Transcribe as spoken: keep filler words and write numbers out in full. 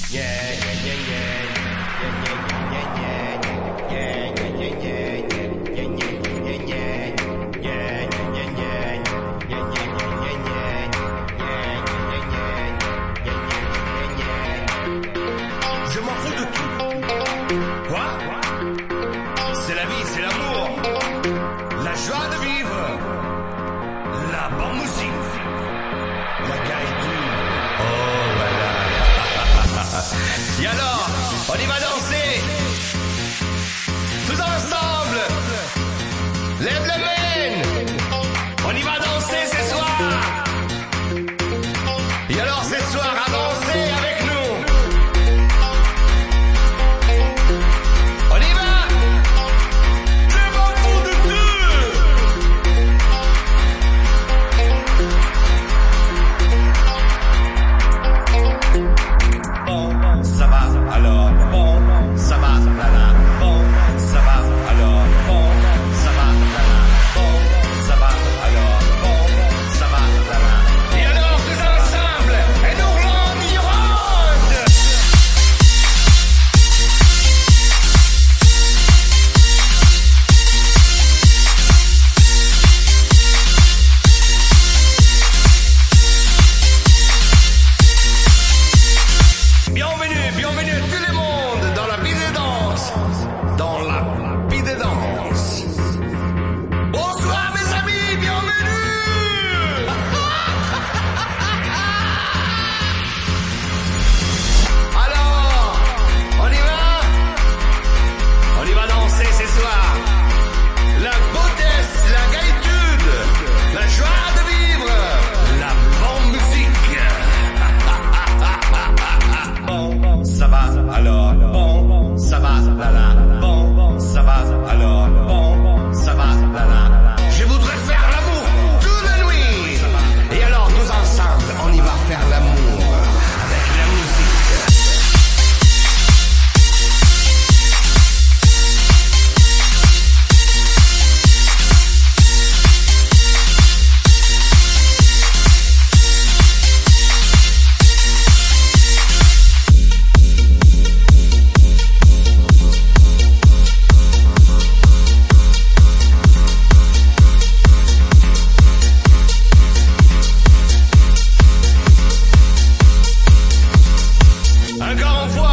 Je m'en fous de tout. Quoi? C'est la vie, c'est l'amour, la joie de vivre, la bonne musique, la gaieté. Oh voilà. Et alors, on y va danser, tous ensemble. Lève le main. On y va danser ce soir. Et alors ce soir, avancez avec nous. On y va. Je m'en fous de tout. Bon, ça va, alors, bon, ça va, là, là, bon, ça va, alors, bon, ça va, là, là, bon, ça va, alors, bon, ça va, là, là. Et alors, tous ensemble, et nous roulons, y ronde. Bienvenue, bienvenue tout le monde dans la vie de danse, dans la vie de danse. Bonsoir mes amis, bienvenue. Alors, on y va? On y va danser ce soir. La beauté, la gaietude, la joie de vivre, la bonne musique. Bon, ça va, alors, bon, ça va, là, là, bon, ça va, alors, bon, ça va, là, là. Je voudrais faire l'amour toute la nuit. Et alors, tous ensemble, on y va faire l'amour avec la musique. Encore une fois.